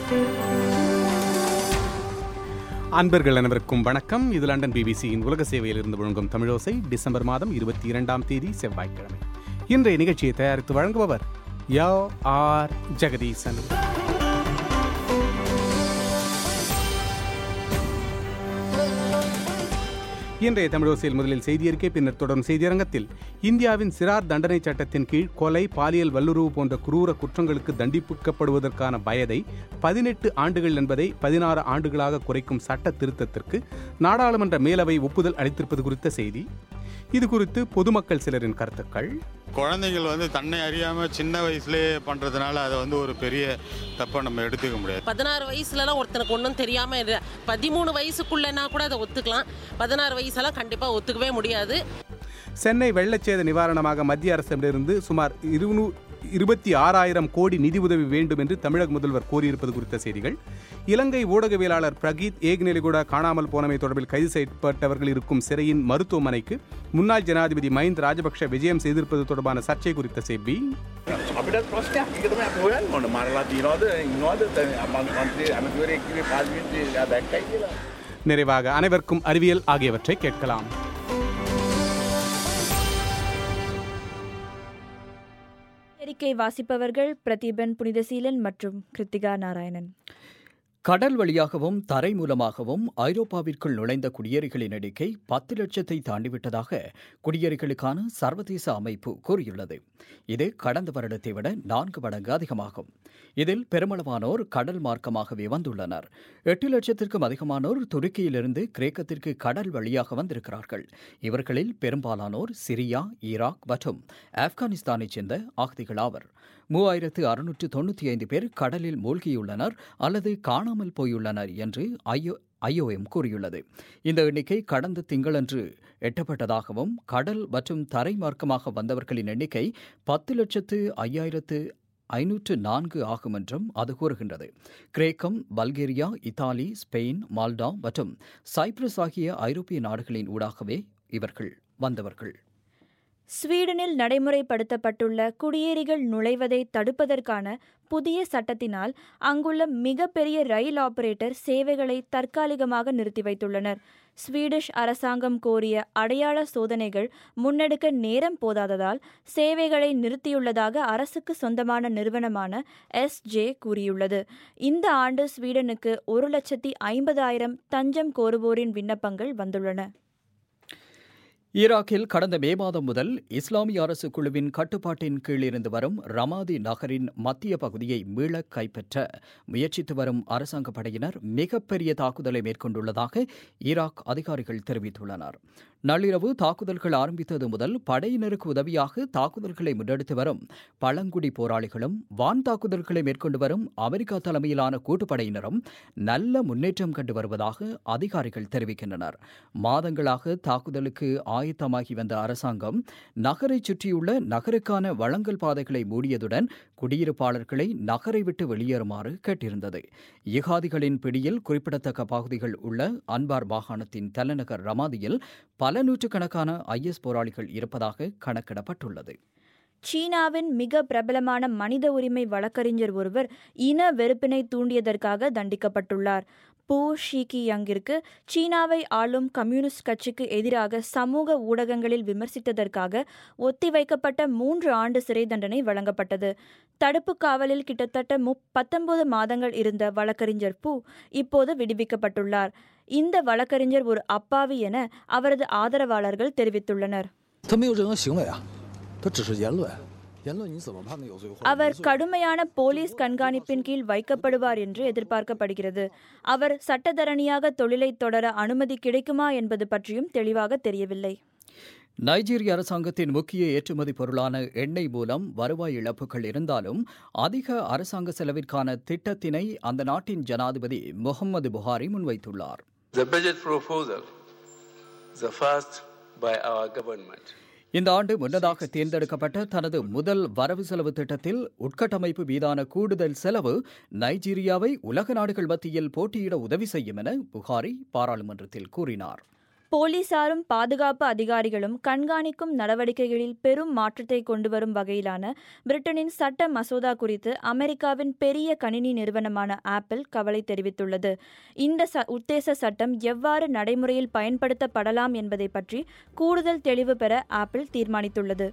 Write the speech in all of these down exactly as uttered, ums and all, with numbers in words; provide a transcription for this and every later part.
அன்பர்கள் அனைவருக்கும் வணக்கம். இது லண்டன் பிபிசியின் உலக சேவையில் இருந்து வழங்கும் தமிழோசை. டிசம்பர் மாதம் இருபத்தி இரண்டாம் தேதி செவ்வாய்க்கிழமை. இன்றைய நிகழ்ச்சியை தயாரித்து வழங்குபவர் யோ ஆர் ஜெகதீசன். இன்றைய தமிழோசையில் முதலில் செய்தியறிக்கை, பின்னர் தொடரும் செய்தியரங்கத்தில் இந்தியாவின் சிறார் தண்டனை சட்டத்தின் கீழ் கொலை, பாலியல் வல்லுறவு போன்ற குரூர குற்றங்களுக்கு தண்டிக்கப்படுவதற்கான வயதை பதினெட்டு ஆண்டுகள் என்பதை பதினாறு ஆண்டுகளாக குறைக்கும் சட்ட திருத்தத்திற்கு நாடாளுமன்ற மேலவை ஒப்புதல் அளித்திருப்பது குறித்த செய்தி. இது குறித்து பொதுமக்கள் சிலரின் கருத்துக்கள். குழந்தைகள் வந்து தன்னை அறியாமல் சின்ன வயசுலேயே பண்ணுறதுனால அதை வந்து ஒரு பெரிய தப்பை நம்ம எடுத்துக்க முடியாது. பதினாறு வயசுலலாம் ஒருத்தனுக்கு ஒன்றும் தெரியாமல் பதிமூணு வயசுக்குள்ளனா கூட அதை ஒத்துக்கலாம். பதினாறு வயசெல்லாம் கண்டிப்பாக ஒத்துக்கவே முடியாது. சென்னை வெள்ளச்சேத நிவாரணமாக மத்திய அரசிடமிருந்து சுமார் இருநூறு இருபத்தி ஆறாயிரம் கோடி நிதி உதவி வேண்டும் என்று தமிழக முதல்வர் கோரியிருப்பது குறித்த செய்திகள். இலங்கை ஊடகவியலாளர் பிரகீத் ஏக்நெலிகுடா காணாமல் போனமை தொடர்பில் கைது செய்யப்பட்டவர்கள் இருக்கும் சிறையின் மருத்துவமனைக்கு முன்னாள் ஜனாதிபதி மஹிந்த ராஜபக்ஷ விஜயம் செய்திருப்பது தொடர்பான சர்ச்சை குறித்த செய்தி. நிறைவாக அனைவருக்கும் அறிவியல் ஆகியவற்றை கேட்கலாம். அறிக்கை வாசிப்பவர்கள் பிரதீபன் புனிதசீலன் மற்றும் கிருத்திகா நாராயணன். கடல் வழியாகவும் தரை மூலமாகவும் ஐரோப்பாவிற்குள் நுழைந்த குடியேறிகளின் எண்ணிக்கை பத்து லட்சத்தை தாண்டிவிட்டதாக குடியேறிகளுக்கான சர்வதேச அமைப்பு கூறியுள்ளது. இது கடந்த வருடத்தை விட நான்கு மடங்கு அதிகமாகும். இதில் பெருமளவானோர் கடல் மார்க்கமாகவே வந்துள்ளனர். எட்டு லட்சத்திற்கும் அதிகமானோர் துருக்கியிலிருந்து கிரேக்கத்திற்கு கடல் வழியாக வந்திருக்கிறார்கள். இவர்களில் பெரும்பாலானோர் சிரியா, ஈராக் மற்றும் ஆப்கானிஸ்தானைச் சேர்ந்த அகதிகள் ஆவர். மூவாயிரத்து அறுநூற்று தொன்னூற்றி ஐந்து பேர் கடலில் மூழ்கியுள்ளனர் அல்லது காணாமல் போயுள்ளனர் என்று ஐயோ ஐஓஎம் கூறியுள்ளது. இந்த எண்ணிக்கை கடந்த திங்களன்று எட்டப்பட்டதாகவும் கடல் மற்றும் தரை மார்க்கமாக வந்தவர்களின் எண்ணிக்கை பத்து லட்சத்து ஐயாயிரத்து ஐநூற்று நான்கு ஆகும் என்றும் அது கூறுகின்றது. கிரேக்கம், பல்கேரியா, இத்தாலி, ஸ்பெயின், மால்டா மற்றும் சைப்ரஸ் ஆகிய ஐரோப்பிய நாடுகளின் ஊடாகவே இவர்கள் வந்தவர்கள். ஸ்வீடனில் நடைமுறைப்படுத்தப்பட்டுள்ள குடியேறிகள் நுழைவதை தடுப்பதற்கான புதிய சட்டத்தினால் அங்குள்ள மிகப்பெரிய ரயில் ஆபரேட்டர் சேவைகளை தற்காலிகமாக நிறுத்தி வைத்துள்ளனர். ஸ்வீடிஷ் அரசாங்கம் கோரிய அடையாள சோதனைகள் முன்னெடுக்க நேரம் போதாததால் சேவைகளை நிறுத்தியுள்ளதாக அரசுக்கு சொந்தமான நிறுவனமான எஸ் ஜே கூறியுள்ளது. இந்த ஆண்டு ஸ்வீடனுக்கு ஒரு லட்சத்தி ஐம்பதாயிரம் தஞ்சம் கோருவோரின் விண்ணப்பங்கள் வந்துள்ளன. ஈராக்கில் கடந்த மே மாதம் முதல் இஸ்லாமிய அரசு குழுவின் கட்டுப்பாட்டின் கீழ் இருந்து வரும் ரமாதி நகரின் மத்திய பகுதியை மீள கைப்பற்ற முயற்சித்து வரும் அரசாங்க படையினர் மிகப்பெரிய தாக்குதலை மேற்கொண்டுள்ளதாக ஈராக் அதிகாரிகள் தெரிவித்துள்ளனர். நள்ளிரவு தாக்குதல்கள் ஆரம்பித்தது முதல் படையினருக்கு உதவியாக தாக்குதல்களை முன்னெடுத்து வரும் பழங்குடி போராளிகளும் வான் தாக்குதல்களை மேற்கொண்டு வரும் அமெரிக்கா தலைமையிலான கூட்டுப்படையினரும் நல்ல முன்னேற்றம் கண்டு வருவதாக அதிகாரிகள் தெரிவிக்கின்றனர். மாதங்களாக தாக்குதலுக்கு ஆயத்தமாகி வந்த அரசாங்கம் நகரை சுற்றியுள்ள நகருக்கான வழங்கல் பாதைகளை மூடியதுடன் குடியிருப்பாளர்களை நகரை விட்டு வெளியேறுமாறு கேட்டிருந்தது. இகாதிகளின் பிடியில் குறிப்பிடத்தக்க பகுதிகள் உள்ள அன்பார் மாகாணத்தின் தலைநகர் ரமாதியில் பல நூற்றுக்கணக்கான ஐஎஸ் போராளிகள் இருப்பதாக கணக்கிடப்பட்டுள்ளது. சீனாவின் மிக பிரபலமான மனித உரிமை வழக்கறிஞர் ஒருவர் இன வெறுப்பினை தூண்டியதற்காக தண்டிக்கப்பட்டுள்ளார். பூ ஷீகியாங்கிற்கு சீனாவை ஆளும் கம்யூனிஸ்ட் கட்சிக்கு எதிராக சமூக ஊடகங்களில் விமர்சித்ததற்காக ஒத்திவைக்கப்பட்ட மூன்று ஆண்டு சிறை தண்டனை வழங்கப்பட்டது. தடுப்பு காவலில் கிட்டத்தட்ட முப் பத்தொன்பது மாதங்கள் இருந்த வழக்கறிஞர் பூ இப்போது விடுவிக்கப்பட்டுள்ளார். இந்த வழக்கறிஞர் ஒரு அப்பாவி என அவரது ஆதரவாளர்கள் தெரிவித்துள்ளனர். அவர் கடுமையான போலீஸ் கண்காணிப்பின் கீழ் வைக்கப்படுவார் என்று எதிர்பார்க்கப்படுகிறது. அவர் சட்டத்தரணியாக தொழிலை தொடர அனுமதி கிடைக்குமா என்பது பற்றியும் தெளிவாக தெரியவில்லை. நைஜீரிய அரசாங்கத்தின் முக்கிய ஏற்றுமதி பொருளான எண்ணெய் மூலம் வருவாய் இழப்புகள் இருந்தாலும் அதிக அரசாங்க செலவிற்கான திட்டத்தினை அந்த நாட்டின் ஜனாதிபதி முகமது புகாரி முன்வைத்துள்ளார். இந்த ஆண்டு முன்னதாக தேர்ந்தெடுக்கப்பட்ட தனது முதல் வரவு செலவு திட்டத்தில் உட்கட்டமைப்பு மீதான கூடுதல் செலவு நைஜீரியாவை உலக நாடுகள் மத்தியில் போட்டியிட உதவி செய்யும் என புகாரி பாராளுமன்றத்தில் கூறினார். போலீசாரும் பாதுகாப்பு அதிகாரிகளும் கண்காணிக்கும் நடவடிக்கைகளில் பெரும் மாற்றத்தை கொண்டு வரும் வகையிலான பிரிட்டனின் சட்ட மசோதா குறித்து அமெரிக்காவின் பெரிய கணினி நிறுவனமான ஆப்பிள் கவலை தெரிவித்துள்ளது. இந்த ச உத்தேச சட்டம் எவ்வாறு நடைமுறையில் பயன்படுத்தப்படலாம் என்பதை பற்றி கூடுதல் தெளிவு பெற ஆப்பிள் தீர்மானித்துள்ளது.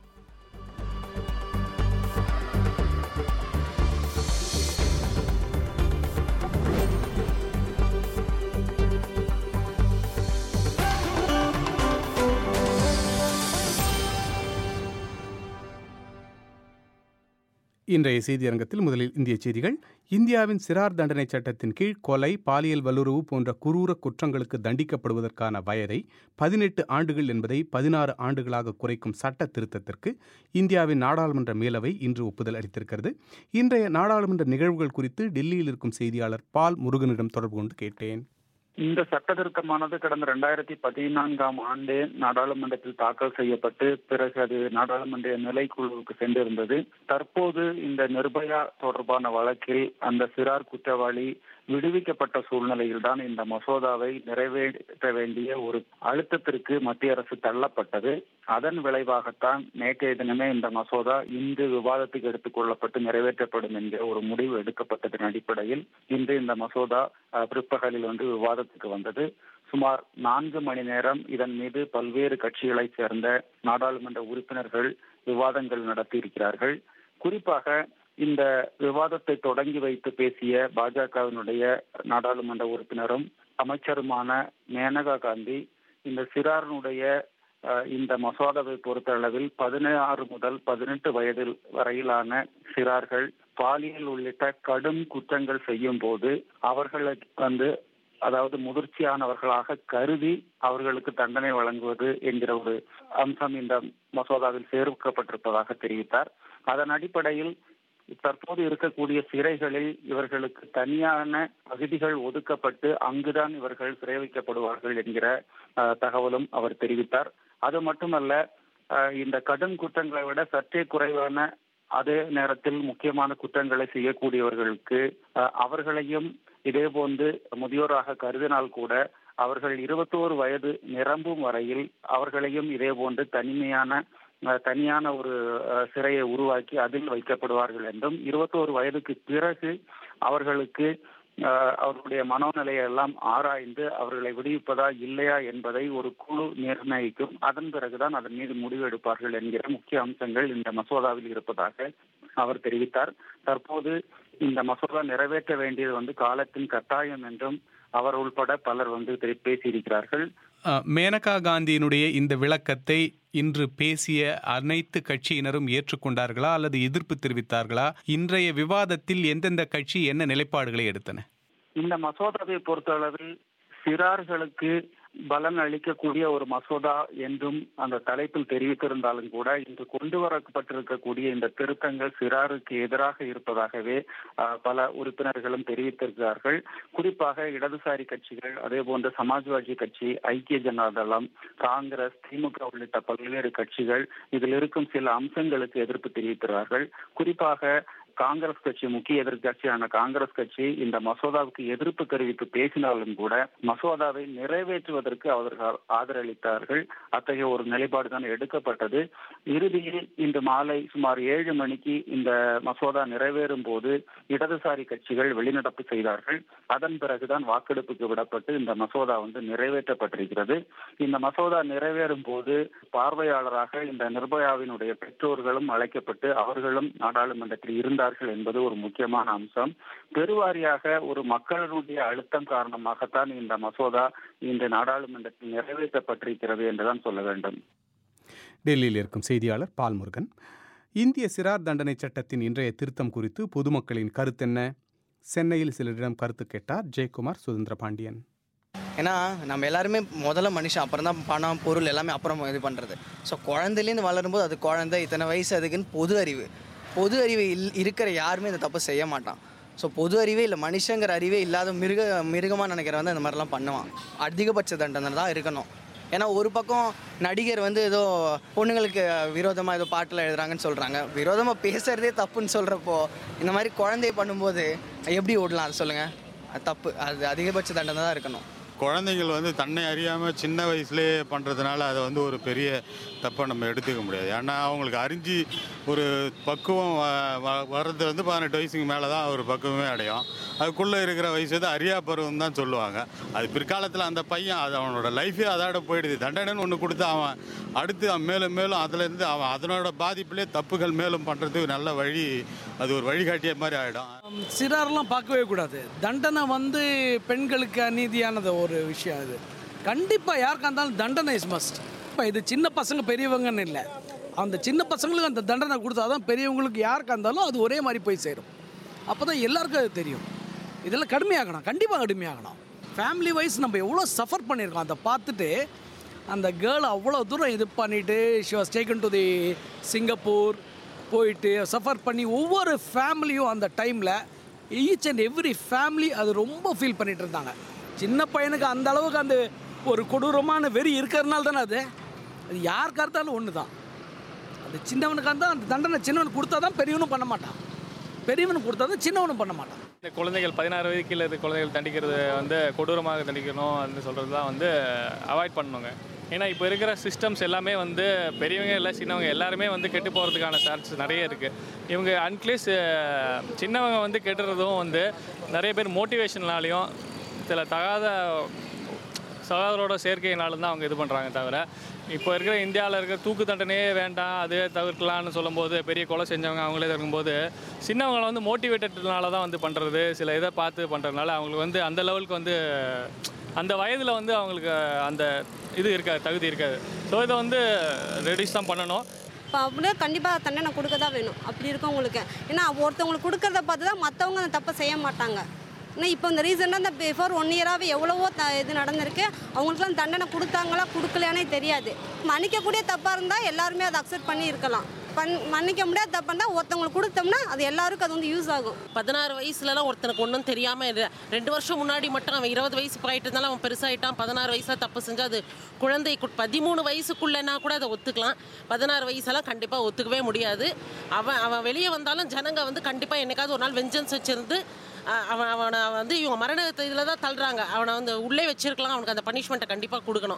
இன்றைய செய்தியரங்கத்தில் முதலில் இந்திய செய்திகள். இந்தியாவின் சிறார் தண்டனை சட்டத்தின் கீழ் கொலை, பாலியல் வல்லுறவு போன்ற குரூர குற்றங்களுக்கு தண்டிக்கப்படுவதற்கான வயதை பதினெட்டு ஆண்டுகள் என்பதை பதினாறு ஆண்டுகளாக குறைக்கும் சட்ட திருத்தத்திற்கு இந்தியாவின் நாடாளுமன்ற மேலவை இன்று ஒப்புதல் அளித்திருக்கிறது. இன்றைய நாடாளுமன்ற நிகழ்வுகள் குறித்து டெல்லியில் இருக்கும் செய்தியாளர் பால் முருகனிடம் தொடர்பு கொண்டு கேட்டேன். இந்த சட்ட திருத்தமானது கடந்த இரண்டாயிரத்தி பதினான்காம் ஆண்டு நாடாளுமன்றத்தில் தாக்கல் செய்யப்பட்டு பிறகு அது நாடாளுமன்ற நிலைக்குழுவுக்கு சென்றிருந்தது. தற்போது இந்த நிர்பயா தொடர்பான வழக்கில் அந்த சிறார் குற்றவாளி விடுவிக்கப்பட்ட சூழ்நிலையில் தான் இந்த மசோதாவை நிறைவேற்ற வேண்டிய ஒரு அழுத்தத்திற்கு மத்திய அரசு தள்ளப்பட்டது. அதன் விளைவாகத்தான் நேற்றைய தினமே இந்த மசோதா இன்று விவாதத்துக்கு எடுத்துக் கொள்ளப்பட்டு நிறைவேற்றப்படும் என்கிற ஒரு முடிவு எடுக்கப்பட்டதன் அடிப்படையில் இன்று இந்த மசோதா பிற்பகலில் வந்து விவாதத்துக்கு வந்தது. சுமார் நான்கு மணி நேரம் இதன் மீது பல்வேறு கட்சிகளைச் சேர்ந்த நாடாளுமன்ற உறுப்பினர்கள் விவாதங்கள் நடத்தியிருக்கிறார்கள். குறிப்பாக இந்த விவாதத்தை தொடங்கி வைத்து பேசிய பாஜகவினுடைய நாடாளுமன்ற உறுப்பினரும் அமைச்சருமான மேனகா காந்தி இந்த சிறாரனுடைய இந்த மசோதாவை பொறுத்த அளவில் பதினாறு முதல் பதினெட்டு வயதில் வரையிலான சிறார்கள் பாலியல் உள்ளிட்ட கடும் குற்றங்கள் செய்யும் போது அவர்களுக்கு வந்து அதாவது முதிர்ச்சியானவர்களாக கருதி அவர்களுக்கு தண்டனை வழங்குவது என்கிற ஒரு அம்சம் இந்த மசோதாவில் சேர்க்கப்பட்டிருப்பதாக தெரிவித்தார். அதன் அடிப்படையில் தற்போது இருக்கக்கூடிய சிறைகளில் இவர்களுக்கு தனியான பகுதிகள் ஒதுக்கப்பட்டு அங்குதான் இவர்கள் சிறை வைக்கப்படுவார்கள் என்கிற தகவலும் அவர் தெரிவித்தார். அது மட்டுமல்ல, இந்த கடும் குற்றங்களை விட சற்றே குறைவான அதே நேரத்தில் முக்கியமான குற்றங்களை செய்யக்கூடியவர்களுக்கு அவர்களையும் இதே போன்று முதியோராக கருதினால் கூட அவர்கள் இருபத்தோரு வயது நிரம்பும் வரையில் அவர்களையும் இதே போன்று தனிமையான தனியான ஒரு சிறையை உருவாக்கி அதில் வைக்கப்படுவார்கள் என்றும் இருபத்தோரு வயதுக்கு பிறகு அவர்களுக்கு அவர்களுடைய மனோநிலையை எல்லாம் ஆராய்ந்து அவர்களை விடுவிப்பதா இல்லையா என்பதை ஒரு குழு நிர்ணயிக்கும். அதன் பிறகுதான் அதன் மீது முடிவு எடுப்பார்கள் என்கிற முக்கிய அம்சங்கள் இந்த மசோதாவில் இருப்பதாக அவர் தெரிவித்தார். தற்போது இந்த மசோதா நிறைவேற்ற வேண்டியது வந்து காலத்தின் கட்டாயம் என்றும் அவர் உள்பட பலர் வந்து பேசியிருக்கிறார்கள். மேனகா காந்தியினுடைய இந்த விளக்கத்தை இன்று பேசிய அனைத்து கட்சியினரும் ஏற்றுக்கொண்டார்களா அல்லது எதிர்ப்பு தெரிவித்தார்களா? இன்றைய விவாதத்தில் எந்தெந்த கட்சி என்ன நிலைப்பாடுகளை எடுத்தன? இந்த மசோதாவை பொறுத்தளவில் சிறார்களுக்கு பலன் அளிக்கக்கூடிய ஒரு மசோதா என்றும் அந்த தலைப்பில் தெரிவித்திருந்தாலும் கூட இன்று கொண்டு வரப்பட்டிருக்கக்கூடிய இந்த திருத்தங்கள் சிறாருக்கு எதிராக இருப்பதாகவே பல உறுப்பினர்களும் தெரிவித்திருக்கிறார்கள். குறிப்பாக இடதுசாரி கட்சிகள், அதே போன்ற சமாஜ்வாதி கட்சி, ஐக்கிய ஜனதாதளம், காங்கிரஸ், திமுக உள்ளிட்ட பல்வேறு கட்சிகள் இதில் இருக்கும் சில அம்சங்களுக்கு எதிர்ப்பு தெரிவிக்கிறார்கள். குறிப்பாக காங்கிரஸ் கட்சி, முக்கிய எதிர்கட்சியான காங்கிரஸ் கட்சி இந்த மசோதாவுக்கு எதிர்ப்பு தெரிவித்து பேசினாலும் கூட மசோதாவை நிறைவேற்றுவதற்கு அவர்கள் ஆதரவளித்தார்கள். அத்தகைய ஒரு நிலைப்பாடு தான் எடுக்கப்பட்டது. இறுதியில் இன்று மாலை சுமார் ஏழு மணிக்கு இந்த மசோதா நிறைவேறும் போது இடதுசாரி கட்சிகள் வெளிநடப்பு செய்தார்கள். அதன் பிறகுதான் வாக்கெடுப்புக்கு விடப்பட்டு இந்த மசோதா வந்து நிறைவேற்றப்பட்டிருக்கிறது. இந்த மசோதா நிறைவேறும் போது பார்வையாளராக இந்த நிர்பயாவினுடைய பெற்றோர்களும் அழைக்கப்பட்டு அவர்களும் நாடாளுமன்றத்தில் இருந்தார் என்பது ஒரு முக்கியமான அம்சம். பெருவாரியாக ஒரு மக்களுடைய அழுத்தம் காரணமாகத்தான் இந்த மசோதா இந்த நாடாளுமன்றத்தில் நிறைவேற்றப்பட்டிருக்கிறது என்றுதான் சொல்ல வேண்டும். டெல்லியில் இருக்கும் செய்தியாளர் பால்முருகன். இந்திய சிறார் தண்டனை சட்டத்தின் இன்றைய திருத்தம் குறித்து பொதுமக்களின் கருத்தென்ன? சென்னையில் சிலரிடம் கருத்து கேட்டார் ஜெயக்குமார் சுதந்திர பாண்டியன். ஏன்னா நம்ம எல்லாருமே முதல்ல மனுஷன், அப்புறம் தான் பணம் பொருள் எல்லாமே அப்புறம் இது பண்ணுறது. ஸோ குழந்தைலேருந்து வளரும்போது அது குழந்தை, இத்தனை வயசு அதுக்குன்னு பொது அறிவு பொது அறிவு இல் இருக்கிற யாருமே இந்த தப்பு செய்ய மாட்டான். ஸோ பொது அறிவே இல்லை, மனுஷங்கிற அறிவே இல்லாத மிருக மிருகமாக நினைக்கிற வந்து இந்த மாதிரிலாம் பண்ணுவான். அதிகபட்ச தண்டனை தான் இருக்கணும். ஏன்னா ஒரு பக்கம் நடிகர் வந்து ஏதோ பொண்ணுங்களுக்கு விரோதமாக ஏதோ பாட்டில் எழுதுறாங்கன்னு சொல்கிறாங்க. விரோதமாக பேசுகிறதே தப்புன்னு சொல்கிறப்போ இந்த மாதிரி குழந்தைய பண்ணும்போது எப்படி ஓடலாம்? அது சொல்லுங்கள். அது தப்பு. அது அதிகபட்ச தண்டனை தான் இருக்கணும். குழந்தைகள் வந்து தன்னை அறியாமல் சின்ன வயசுலேயே பண்ணுறதுனால அதை வந்து ஒரு பெரிய தப்பை நம்ம எடுத்துக்க முடியாது. ஏன்னா அவங்களுக்கு அறிஞ்சு ஒரு பக்குவம் வர்றது வந்து பதினெட்டு வயசுக்கு மேலே தான் ஒரு பக்குவமே அடையும். அதுக்குள்ளே இருக்கிற வயசு வந்து அறியா பருவம் தான் சொல்லுவாங்க. அது பிற்காலத்தில் அந்த பையன் அது அவனோட லைஃபே அதோட போயிடுது. தண்டனைன்னு ஒன்று கொடுத்து அவன் அடுத்து அவன் மேலும் மேலும் அதிலேருந்து அவன் அதனோட பாதிப்புலேயே தப்புகள் மேலும் பண்ணுறதுக்கு நல்ல வழி, அது ஒரு வழிகாட்டிய மாதிரி ஆகிடும். சிறாரெல்லாம் பார்க்கவே கூடாது. தண்டனை வந்து பெண்களுக்கு அநீதியானது ஒரு விஷயம். அது கண்டிப்பாக யாருக்கா இருந்தாலும் தண்டனை இஸ் மஸ்ட். இப்போ இது சின்ன பசங்க பெரியவங்கன்னு இல்லை, அந்த சின்ன பசங்களுக்கு அந்த தண்டனை கொடுத்தா தான் பெரியவங்களுக்கு யாருக்கா இருந்தாலும் அது ஒரே மாதிரி போய் சேரும். அப்போ தான் எல்லாருக்கும் அது தெரியும். இதெல்லாம் கடுமையாகணும், கண்டிப்பாக கடுமையாகணும். ஃபேமிலி வைஸ் நம்ம எவ்வளோ சஃபர் பண்ணியிருக்கோம். அதை பார்த்துட்டு அந்த கேர்ள் அவ்வளோ தூரம் இது பண்ணிவிட்டு she was taken to the Singapore போயிட்டு சஃபர் பண்ணி ஒவ்வொரு ஃபேமிலியும் அந்த டைமில் ஈச் அண்ட் எவ்ரி ஃபேமிலி அது ரொம்ப ஃபீல் பண்ணிகிட்டு இருந்தாங்க. சின்ன பையனுக்கு அந்த அளவுக்கு அந்த ஒரு கொடூரமான வெறி இருக்கிறதுனால தானே அது அது யாருக்காக இருந்தாலும் ஒன்று தான். அது சின்னவனுக்காக இருந்தால் அந்த தண்டனை சின்னவனுக்கு கொடுத்தா தான் பெரியவனும் பண்ண மாட்டான், பெரியவனுக்கு கொடுத்தா தான் சின்னவனும் பண்ண மாட்டான். இந்த குழந்தைகள் பதினாறு வயது கீழே இருக்க குழந்தைகள் தண்டிக்கிறது வந்து கொடூரமாக தண்டிக்கணும் அப்படின்னு சொல்கிறது தான் வந்து அவாய்ட் பண்ணணுங்க. ஏன்னா இப்போ இருக்கிற சிஸ்டம்ஸ் எல்லாமே வந்து பெரியவங்க இல்லை சின்னவங்க எல்லாருமே வந்து கெட்டு போகிறதுக்கான சான்சஸ் நிறைய இருக்குது. இவங்க அன்கிளீஸ் சின்னவங்க வந்து கெட்டுறதும் வந்து நிறைய பேர் மோட்டிவேஷன்னாலையும் சில தகாத சகோதரோட சேர்க்கையினாலும் தான் அவங்க இது பண்ணுறாங்க. தவிர இப்போ இருக்கிற இந்தியாவில் இருக்கிற தூக்கு தண்டனையே வேண்டாம், அதுவே தவிர்க்கலான்னு சொல்லும்போது பெரிய கொலை செஞ்சவங்க அவங்களே இருக்கும்போது சின்னவங்களை வந்து மோட்டிவேட்டட்னால தான் வந்து பண்ணுறது, சில இதை பார்த்து பண்ணுறதுனால அவங்களுக்கு வந்து அந்த லெவலுக்கு வந்து அந்த வயதில் வந்து அவங்களுக்கு அந்த இது இருக்காது, தகுதி இருக்காது. ஸோ இதை வந்து ரெடியூஸ் தான் பண்ணணும். இப்போ அப்படியே கண்டிப்பாக தண்டனை கொடுக்க தான் வேணும் அப்படி இருக்கவங்களுக்கு. ஏன்னா ஒருத்தவங்களுக்கு கொடுக்கறத பார்த்து தான் மற்றவங்க அந்த தப்பை செய்ய மாட்டாங்க. ஏன்னா இப்போ இந்த ரீசனாக இந்த பிஃபோர் ஒன் இயராகவே எவ்வளவோ த இது நடந்திருக்கு. அவங்களுக்குலாம் தண்டனை கொடுத்தாங்களா கொடுக்கலையானே தெரியாது. மன்னிக்கக்கூடிய தப்பாக இருந்தால் எல்லாருமே அதை அக்செப்ட் பண்ணி இருக்கலாம். பண் மன்னிக்க முடியாத தப்புன்னா ஒருத்தவங்களுக்கு கொடுத்தோம்னா அது எல்லாருக்கும் அது வந்து யூஸ் ஆகும். பதினாறு வயசுலலாம் ஒருத்தனுக்கு ஒன்றும் தெரியாமல் இல்லை. ரெண்டு வருஷம் முன்னாடி மட்டும் அவன் இருபது வயசு போயிட்டு இருந்தாலும் அவன் பெருசாகிட்டான். பதினாறு வயசில் தப்பு செஞ்சால் அது குழந்தை பதிமூணு வயசுக்குள்ளேனா கூட அதை ஒத்துக்கலாம். பதினாறு வயசெல்லாம் கண்டிப்பாக ஒத்துக்கவே முடியாது. அவன் அவன் வெளியே வந்தாலும் ஜனங்க வந்து கண்டிப்பாக என்னைக்காவது ஒரு நாள் வெஞ்சன்ஸ் வச்சுருந்து அவன் அவனை வந்து இவங்க மரண இதில் தான் தள்ளுறாங்க. அவனை வந்து உள்ளே வச்சிருக்கலாம். அவனுக்கு அந்த பனிஷ்மெண்ட்டை கண்டிப்பாக கொடுக்கணும்.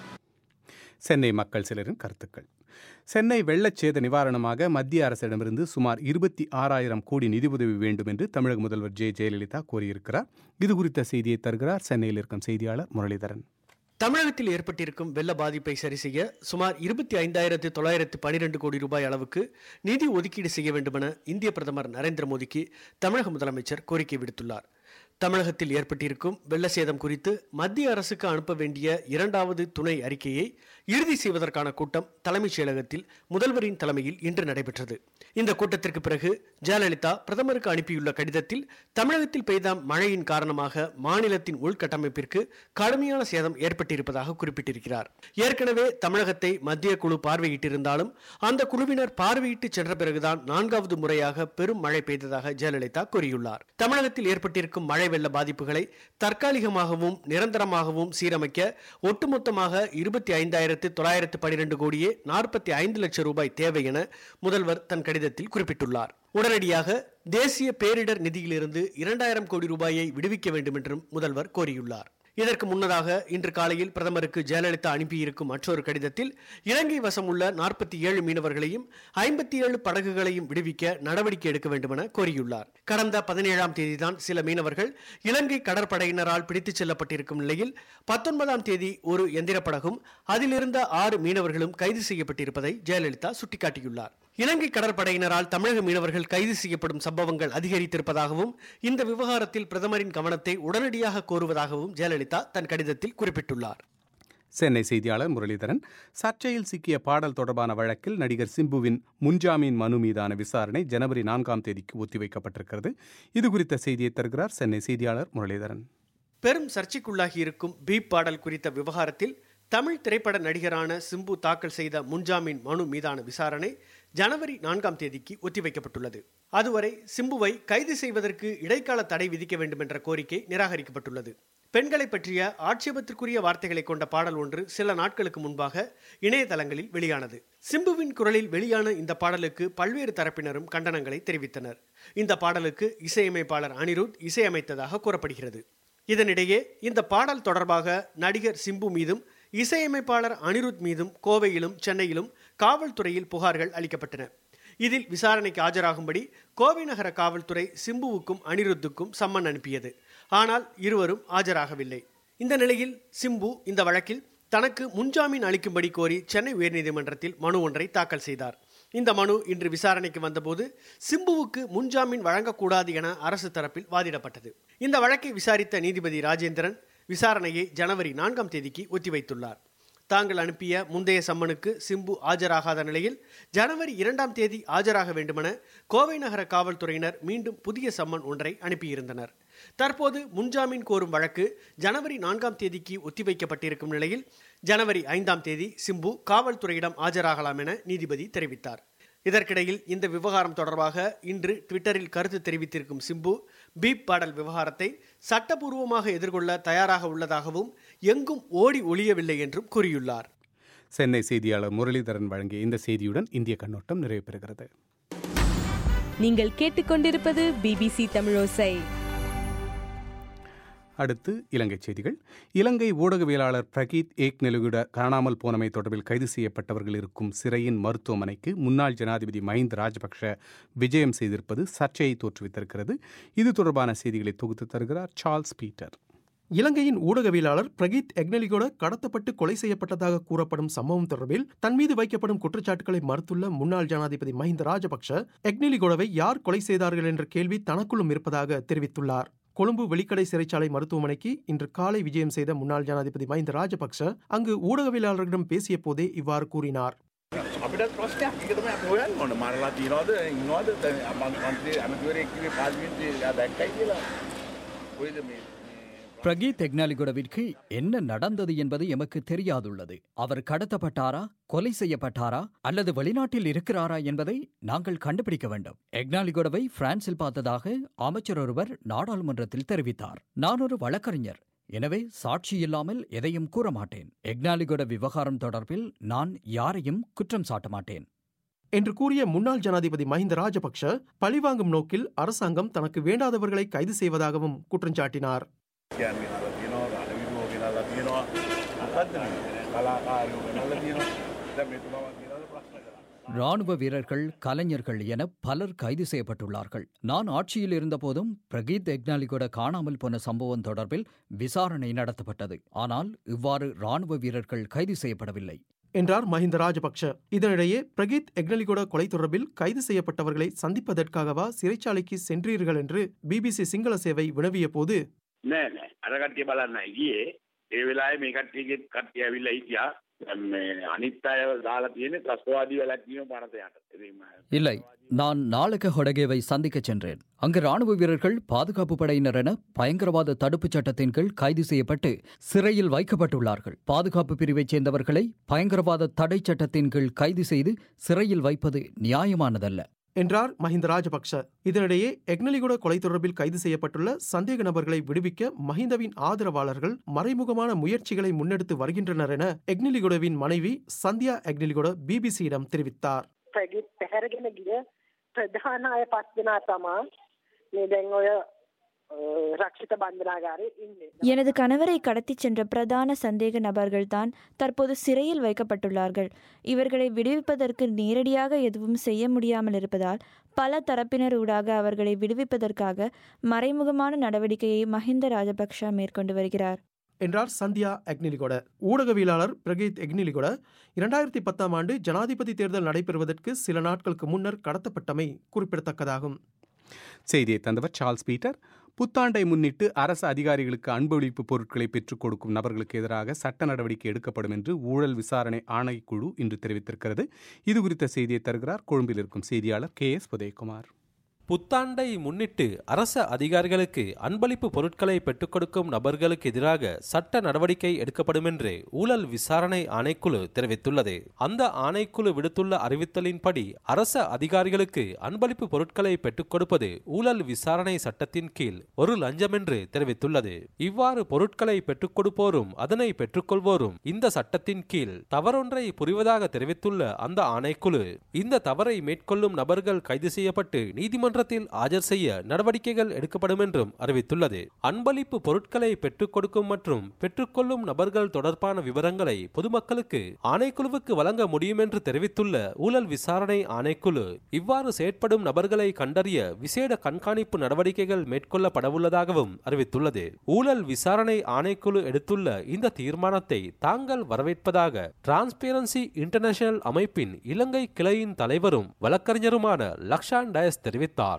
சென்னை மக்கள் சிலரின் கருத்துக்கள். சென்னை வெள்ளச்சேத நிவாரணமாக மத்திய அரசிடமிருந்து சுமார் இருபத்தி ஆறாயிரம் கோடி நிதி உதவி வேண்டும் என்று தமிழக முதல்வர் ஜெ ஜெயலலிதா கூறியிருக்கிறார். இது குறித்த செய்தியை தருகிறார் சென்னையில் இருக்கும் செய்தியாளர் முரளிதரன். தமிழகத்தில் ஏற்பட்டிருக்கும் வெள்ள பாதிப்பை சரி செய்ய சுமார் இருபத்தி ஐந்தாயிரத்து தொள்ளாயிரத்து பனிரெண்டு கோடி ரூபாய் அளவுக்கு நிதி ஒதுக்கீடு செய்ய வேண்டுமென இந்திய பிரதமர் நரேந்திர மோடிக்கு தமிழக முதலமைச்சர் கோரிக்கை விடுத்துள்ளார். தமிழகத்தில் ஏற்பட்டிருக்கும் வெள்ள சேதம் குறித்து மத்திய அரசுக்கு அனுப்ப வேண்டிய இரண்டாவது துணை அறிக்கையை இறுதி செய்வதற்கான கூட்டம் தலைமைச் செயலகத்தில் முதல்வரின் தலைமையில் இன்று நடைபெற்றது. இந்த கூட்டத்திற்கு பிறகு ஜெயலலிதா பிரதமருக்கு அனுப்பியுள்ள கடிதத்தில் தமிழகத்தில் பெய்த மழையின் காரணமாக மாநிலத்தின் உள்கட்டமைப்பிற்கு கடுமையான சேதம் ஏற்பட்டிருப்பதாக குறிப்பிட்டிருக்கிறார். ஏற்கனவே தமிழகத்தை மத்திய குழு பார்வையிட்டிருந்தாலும் அந்த குழுவினர் பார்வையிட்டு சென்ற பிறகுதான் நான்காவது முறையாக பெரும் மழை பெய்ததாக ஜெயலலிதா கூறியுள்ளார். தமிழகத்தில் ஏற்பட்டிருக்கும் மழை வெள்ள பாதிப்புகளை தற்காலிகமாகவும் நிரந்தரமாகவும் சீரமைக்க ஒட்டுமொத்தமாக இருபத்தி ஐந்தாயிரத்து தொள்ளாயிரத்து பனிரெண்டு கோடியே நாற்பத்தி ஐந்து லட்சம் ரூபாய் தேவை என முதல்வர் தன் கடிதத்தில் குறிப்பிட்டுள்ளார். உடனடியாக தேசிய பேரிடர் நிதியிலிருந்து இரண்டாயிரம் கோடி ரூபாயை விடுவிக்க வேண்டும் என்றும் முதல்வர் கோரியுள்ளார். இதற்கு முன்னதாக இன்று காலையில் பிரதமருக்கு ஜெயலலிதா அனுப்பியிருக்கும் மற்றொரு கடிதத்தில் இலங்கை வசம் உள்ள நாற்பத்தி ஏழு மீனவர்களையும் ஐம்பத்தி ஏழு படகுகளையும் விடுவிக்க நடவடிக்கை எடுக்க வேண்டும் என கோரியுள்ளார். கடந்த பதினேழாம் தேதிதான் சில மீனவர்கள் இலங்கை கடற்படையினரால் பிடித்துச் செல்லப்பட்டிருக்கும் நிலையில் பத்தொன்பதாம் தேதி ஒரு எந்திர படகும் அதிலிருந்த ஆறு மீனவர்களும் கைது செய்யப்பட்டிருப்பதை ஜெயலலிதா சுட்டிக்காட்டியுள்ளார். இலங்கை கடற்படையினரால் தமிழக மீனவர்கள் கைது செய்யப்படும் சம்பவங்கள் அதிகரித்திருப்பதாகவும் இந்த விவகாரத்தில் பிரதமரின் கவனத்தை உடனடியாக கோருவதாகவும் ஜெயலலிதா தன் கடிதத்தில் குறிப்பிட்டுள்ளார். சென்னை செய்தியாளர் முரளிதரன். சர்ச்சையில் சிக்கிய பாடல் தொடர்பான வழக்கில் நடிகர் சிம்புவின் முன்ஜாமீன் மனு மீதான விசாரணை ஜனவரி நான்காம் தேதிக்கு ஒத்திவைக்கப்பட்டிருக்கிறது. இது குறித்த செய்தியை தருகிறார் சென்னை செய்தியாளர் முரளிதரன். பெரும் சர்ச்சைக்குள்ளாகி இருக்கும் பீப் பாடல் குறித்த விவகாரத்தில் தமிழ் திரைப்பட நடிகரான சிம்பு தாக்கல் செய்த முன்ஜாமீன் மனு மீதான விசாரணை ஜனவரி நான்காம் தேதிக்கு ஒத்திவைக்கப்பட்டுள்ளது. அதுவரை சிம்புவை கைது செய்வதற்கு இடைக்கால தடை விதிக்க வேண்டும் என்ற கோரிக்கை நிராகரிக்கப்பட்டுள்ளது. பெண்களை பற்றிய ஆட்சேபத்திற்குரிய வார்த்தைகளை கொண்ட பாடல் ஒன்று சில நாட்களுக்கு முன்பாக இணையதளங்களில் வெளியானது. சிம்புவின் குரலில் வெளியான இந்த பாடலுக்கு பல்வேறு தரப்பினரும் கண்டனங்களை தெரிவித்தனர். இந்த பாடலுக்கு இசையமைப்பாளர் அனிருத் இசையமைத்ததாக கூறப்படுகிறது. இதனிடையே இந்த பாடல் தொடர்பாக நடிகர் சிம்பு மீதும் இசையமைப்பாளர் அனிருத் மீதும் கோவையிலும் சென்னையிலும் காவல்துறையில் புகார்கள் அளிக்கப்பட்டன. இதில் விசாரணைக்கு ஆஜராகும்படி கோவை நகர காவல்துறை சிம்புவுக்கும் அனிருத்துக்கும் சம்மன் அனுப்பியது. ஆனால் இருவரும் ஆஜராகவில்லை. இந்த நிலையில் சிம்பு இந்த வழக்கில் தனக்கு முன்ஜாமீன் அளிக்கும்படி கோரி சென்னை உயர்நீதிமன்றத்தில் மனு ஒன்றை தாக்கல் செய்தார். இந்த மனு இன்று விசாரணைக்கு வந்தபோது சிம்புவுக்கு முன்ஜாமீன் வழங்கக்கூடாது என அரசு தரப்பில் வாதிடப்பட்டது. இந்த வழக்கை விசாரித்த நீதிபதி ராஜேந்திரன் விசாரணையை ஜனவரி நான்காம் தேதிக்கு ஒத்திவைத்துள்ளார். தாங்கள் அனுப்பிய முந்தைய சம்மனுக்கு சிம்பு ஆஜராகாத நிலையில் ஜனவரி இரண்டாம் தேதி ஆஜராக வேண்டுமென கோவை நகர காவல்துறையினர் மீண்டும் புதிய சம்மன் ஒன்றை அனுப்பியிருந்தனர். தற்போது முன்ஜாமீன் கோரும் வழக்கு ஜனவரி நான்காம் தேதிக்கு ஒத்திவைக்கப்பட்டிருக்கும் நிலையில் ஜனவரி ஐந்தாம் தேதி சிம்பு காவல்துறையிடம் ஆஜராகலாம் என நீதிபதி தெரிவித்தார். இதற்கிடையில் இந்த விவகாரம் தொடர்பாக இன்று ட்விட்டரில் கருத்து தெரிவித்திருக்கும் சிம்பு பீப் பாடல் விவகாரத்தை சட்டபூர்வமாக எதிர்கொள்ள தயாராக உள்ளதாகவும் எங்கும் ஓடி ஒளியவில்லை என்றும் கூறியுள்ளார். சென்னை செய்தியாளர் முரளிதரன் வழங்கிய இந்த செய்தியுடன் இந்திய கண்ணோட்டம் நிறைவு பெறுகிறது. நீங்கள் கேட்டுக்கொண்டிருப்பது பிபிசி தமிழோசை. அடுத்து இலங்கை செய்திகள். இலங்கை ஊடகவியலாளர் பிரகீத் ஏக்நெலுவிட காணாமல் போனமை தொடர்பில் கைது செய்யப்பட்டவர்கள் இருக்கும் சிறையின் மருத்துவமனைக்கு முன்னாள் ஜனாதிபதி மஹிந்த ராஜபக்ஷ விஜயம் செய்திருப்பது சர்ச்சையை தோற்றுவித்திருக்கிறது. இது தொடர்பான செய்திகளை தொகுத்து தருகிறார் சார்ல்ஸ் பீட்டர். இலங்கையின் ஊடகவியலாளர் பிரகீத் எக்னெலிகோட கடத்தப்பட்டு கொலை செய்யப்பட்டதாக கூறப்படும் சம்பவம் தொடர்பில் தன் மீது வைக்கப்படும் குற்றச்சாட்டுகளை மறுத்துள்ள முன்னாள் ஜனாதிபதி மஹிந்த ராஜபக்ஷ எக்னெலிகோடவை யார் கொலை செய்தார்கள் என்ற கேள்வி தனக்குள்ளும் இருப்பதாக தெரிவித்துள்ளார். கொழும்பு வெளிக்கடை சிறைச்சாலை மருத்துவமனைக்கு இன்று காலை விஜயம் செய்த முன்னாள் ஜனாதிபதி மஹிந்த ராஜபக்ஷ அங்கு ஊடகவியலாளர்களிடம் பேசிய போதே இவ்வாறு கூறினார். பிரகீத் எக்னாலிகோடவிற்கு என்ன நடந்தது என்பது எமக்கு தெரியாதுள்ளது. அவர் கடத்தப்பட்டாரா, கொலை செய்யப்பட்டாரா அல்லது வெளிநாட்டில் இருக்கிறாரா என்பதை நாங்கள் கண்டுபிடிக்க வேண்டும். எக்னாலிகோடவை பிரான்சில் பார்த்ததாக அமைச்சர் ஒருவர் நாடாளுமன்றத்தில் தெரிவித்தார். நான் ஒரு வழக்கறிஞர், எனவே சாட்சி இல்லாமல் எதையும் கூற மாட்டேன். எக்னாலிகோட விவகாரம் தொடர்பில் நான் யாரையும் குற்றம் சாட்ட மாட்டேன் என்று கூறிய முன்னாள் ஜனாதிபதி மஹிந்த ராஜபக்ஷ பழிவாங்கும் நோக்கில் அரசாங்கம் தனக்கு வேண்டாதவர்களை கைது செய்வதாகவும் குற்றம் சாட்டினார். ராணுவ வீரர்கள், கலைஞர்கள் என பலர் கைது செய்யப்பட்டுள்ளார்கள். நான் ஆட்சியில் இருந்தபோதும் பிரகீத் எக்னாலிகோட காணாமல் போன சம்பவம் தொடர்பில் விசாரணை நடத்தப்பட்டது. ஆனால் இவ்வாறு ராணுவ வீரர்கள் கைது செய்யப்படவில்லை என்றார் மஹிந்த ராஜபக்ஷ. இதனிடையே பிரகீத் எக்னலிகோட கொலை தொடர்பில் கைது செய்யப்பட்டவர்களை சந்திப்பதற்காகவா சிறைச்சாலைக்கு சென்றீர்கள் என்று பிபிசி சிங்கள சேவை வினவிய போது නෑ නෑ අර කට්ටිය බලන්න ගියේ ඒ වෙලාවේ මේ කට්ටියගේ කට්ටිය ඇවිල්ලා හිටියා මේ අනිත් අය දාලා තියෙන්නේ ත්‍රස්තවාදී වැලැක්වීම පනතයට. இல்லை, நான் நாளக ஹொடகேவை சந்திக்கச் சென்றேன். அங்கு ராணுவ வீரர்கள், பாதுகாப்பு படையினர் என பயங்கரவாத தடுப்புச் சட்டத்தின் கீழ் கைது செய்யப்பட்டு சிறையில் வைக்கப்பட்டுள்ளார்கள். பாதுகாப்பு பிரிவைச் சேர்ந்தவர்களை பயங்கரவாத தடை சட்டத்தின் கீழ் கைது செய்து சிறையில் வைப்பது நியாயமானதல்ல என்றார் மஹிந்த ராஜபக்ஷ. இதனிடையே எக்னலிகோட கொலை தொடர்பில் கைது செய்யப்பட்டுள்ள சந்தேக நபர்களை விடுவிக்க மஹிந்தவின் ஆதரவாளர்கள் மறைமுகமான முயற்சிகளை முன்னெடுத்து வருகின்றனர் என எக்னலிகோடவின் மனைவி சந்தியா எக்னலிகோட பிபிசியிடம் தெரிவித்தார். எனது கணவரை கடத்திச் சென்ற பிரதான சந்தேக நபர்கள்தான் தற்போது சிறையில் வைக்கப்பட்டுள்ளார்கள். இவர்களை விடுவிப்பதற்கு நேரடியாக எதுவும் செய்ய முடியாமல் இருப்பதால் பல தரப்பினர் ஊடாக அவர்களை விடுவிப்பதற்காக மறைமுகமான நடவடிக்கையை மஹிந்த ராஜபக்ஷ மேற்கொண்டு வருகிறார் என்றார் சந்தியா எக்னிலிகோட. ஊடகவியலாளர் பிரகீத் எக்னிலிகோட இரண்டாயிரத்தி பத்தாம் ஆண்டு ஜனாதிபதி தேர்தல் நடைபெறுவதற்கு சில நாட்களுக்கு முன்னர் கடத்தப்பட்டமை குறிப்பிடத்தக்கதாகும். செய்தியை தந்தவர் சார்ல்ஸ் பீட்டர். புத்தாண்டை முன்னிட்டு அரசு அதிகாரிகளுக்கு அன்பளிப்பு பொருட்களை பெற்றுக் கொடுக்கும் நபர்களுக்கு எதிராக சட்ட நடவடிக்கை எடுக்கப்படும் என்று ஊழல் விசாரணை ஆணைக்குழு இன்று தெரிவித்திருக்கிறது. இது குறித்த செய்தியை தருகிறார் கொழும்பில் இருக்கும் செய்தியாளர் கே எஸ் உதயகுமார். புத்தாண்டை முன்னிட்டு அரச அதிகாரிகளுக்கு அன்பளிப்பு பொருட்களை பெற்றுக் கொடுக்கும் நபர்களுக்கு எதிராக சட்ட நடவடிக்கை எடுக்கப்படும் என்று ஊழல் விசாரணை ஆணைக்குழு தெரிவித்துள்ளது. அந்த ஆணைக்குழு விடுத்துள்ள அறிவித்தலின்படி அரச அதிகாரிகளுக்கு அன்பளிப்பு பொருட்களை பெற்றுக் கொடுப்பது ஊழல் விசாரணை சட்டத்தின் கீழ் ஒரு லஞ்சம் என்று தெரிவித்துள்ளது. இவ்வாறு பொருட்களை பெற்றுக் கொடுப்போரும் அதனை பெற்றுக்கொள்வோரும் இந்த சட்டத்தின் கீழ் தவறொன்றை புரிவதாக தெரிவித்துள்ள அந்த ஆணைக்குழு இந்த தவறை மேற்கொள்ளும் நபர்கள் கைது செய்யப்பட்டு நீதிமன்ற நீதிமன்றத்தில் ஆஜர் செய்ய நடவடிக்கைகள் எடுக்கப்படும் என்றும் அறிவித்துள்ளது. அன்பளிப்பு பொருட்களை பெற்றுக் கொடுக்கும் மற்றும் பெற்றுக்கொள்ளும் நபர்கள் தொடர்பான விவரங்களை பொதுமக்களுக்கு ஆணைக்குழுவுக்கு வழங்க முடியும் என்று தெரிவித்துள்ள ஊழல் விசாரணை ஆணைக்குழு இவ்வாறு செயற்படும் நபர்களை கண்டறிய விசேட கண்காணிப்பு நடவடிக்கைகள் மேற்கொள்ளப்படவுள்ளதாகவும் அறிவித்துள்ளது. ஊழல் விசாரணை ஆணைக்குழு எடுத்துள்ள இந்த தீர்மானத்தை தாங்கள் வரவேற்பதாக டிரான்ஸ்பேரன்சி இன்டர்நேஷனல் அமைப்பின் இலங்கை கிளையின் தலைவரும் வழக்கறிஞருமான லக்ஷான் டயஸ் தெரிவித்தார்.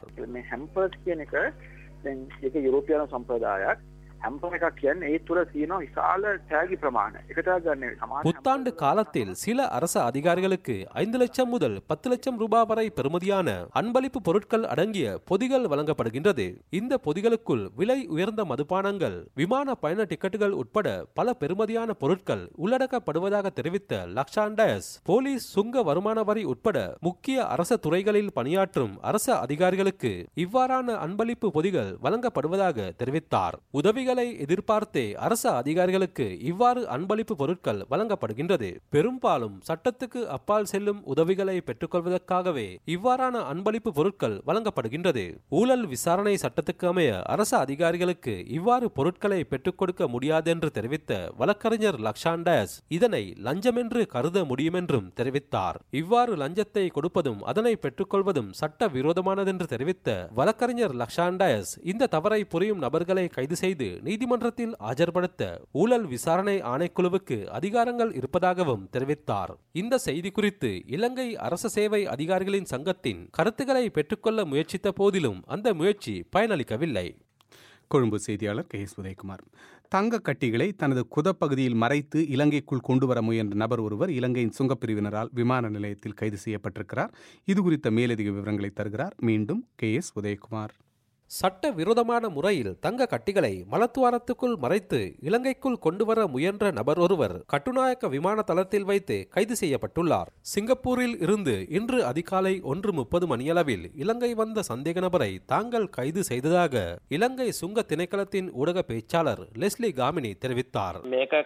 புத்தாண்டு காலத்தில் சில அரச அதிகாரிகளுக்கு ஐந்து லட்சம் முதல் பத்து லட்சம் ரூபாய் வரை பெறுமதியான அன்பளிப்பு பொருட்கள் அடங்கிய பொதிகள் வழங்கப்படுகின்றது. இந்த பொதிகளுக்குள் விலை உயர்ந்த மதுபானங்கள், விமான பயண டிக்கெட்டுகள் உட்பட பல பெறுமதியான பொருட்கள் உள்ளடக்கப்படுவதாக தெரிவித்த லக்ஷான் டயஸ், போலீஸ், சுங்க, வருமான வரி உட்பட முக்கிய அரச துறைகளில் பணியாற்றும் அரச அதிகாரிகளுக்கு இவ்வாறான அன்பளிப்பு பொதிகள் வழங்கப்படுவதாக தெரிவித்தார். உதவி எதிர்பார்த்தே அரச அதிகாரிகளுக்கு இவ்வாறு அன்பளிப்பு பொருட்கள் வழங்கப்படுகின்றது. பெரும்பாலும் சட்டத்துக்கு அப்பால் செல்லும் உதவிகளை பெற்றுக்கொள்வதற்காகவே இவ்வாறான அன்பளிப்பு பொருட்கள் வழங்கப்படுகின்றது. ஊழல் விசாரணை சட்டத்துக்கு அமைய அரச அதிகாரிகளுக்கு இவ்வாறு பொருட்களை பெற்றுக் கொடுக்க முடியாது என்று தெரிவித்த வழக்கறிஞர் லக்ஷான் டயஸ் இதனை லஞ்சம் என்று கருத முடியும் என்றும் தெரிவித்தார். இவ்வாறு லஞ்சத்தை கொடுப்பதும் அதனை பெற்றுக்கொள்வதும் சட்ட விரோதமானது என்று தெரிவித்த வழக்கறிஞர் லக்ஷான் டயஸ் இந்த தவறை புரியும் நபர்களை கைது செய்து நீதிமன்றத்தில் ஆஜர்படுத்த ஊழல் விசாரணை ஆணைக்குழுவுக்கு அதிகாரங்கள் இருப்பதாகவும் தெரிவித்தார். இந்த செய்தி குறித்து இலங்கை அரச சேவை அதிகாரிகளின் சங்கத்தின் கருத்துக்களை பெற்றுக்கொள்ள முயற்சித்த போதிலும் அந்த முயற்சி பயனளிக்கவில்லை. கொழும்பு செய்தியாளர் கே எஸ் உதயகுமார். தங்க கட்டிகளை தனது குதப்பகுதியில் மறைத்து இலங்கைக்குள் கொண்டுவர முயன்ற நபர் ஒருவர் இலங்கையின் சுங்கப்பிரிவினரால் விமான நிலையத்தில் கைது செய்யப்பட்டிருக்கிறார். இது குறித்த மேலதிக விவரங்களை தருகிறார் மீண்டும் கே எஸ் உதயகுமார். சட்ட விரோதமான முறையில் தங்க கட்டிகளை மலத்துவாரத்துக்குள் மறைத்து இலங்கைக்குள் கொண்டுவர முயன்ற நபர் ஒருவர் கட்டுநாயக்க விமான தளத்தில் வைத்து கைது செய்யப்பட்டுள்ளார். சிங்கப்பூரில் இருந்து இன்று அதிகாலை ஒன்று முப்பது மணியளவில் இலங்கை வந்த சந்தேக நபரை தாங்கள் கைது செய்ததாக இலங்கை சுங்க திணைக்களத்தின் ஊடக பேச்சாளர் லெஸ்லி காமினி தெரிவித்தார்.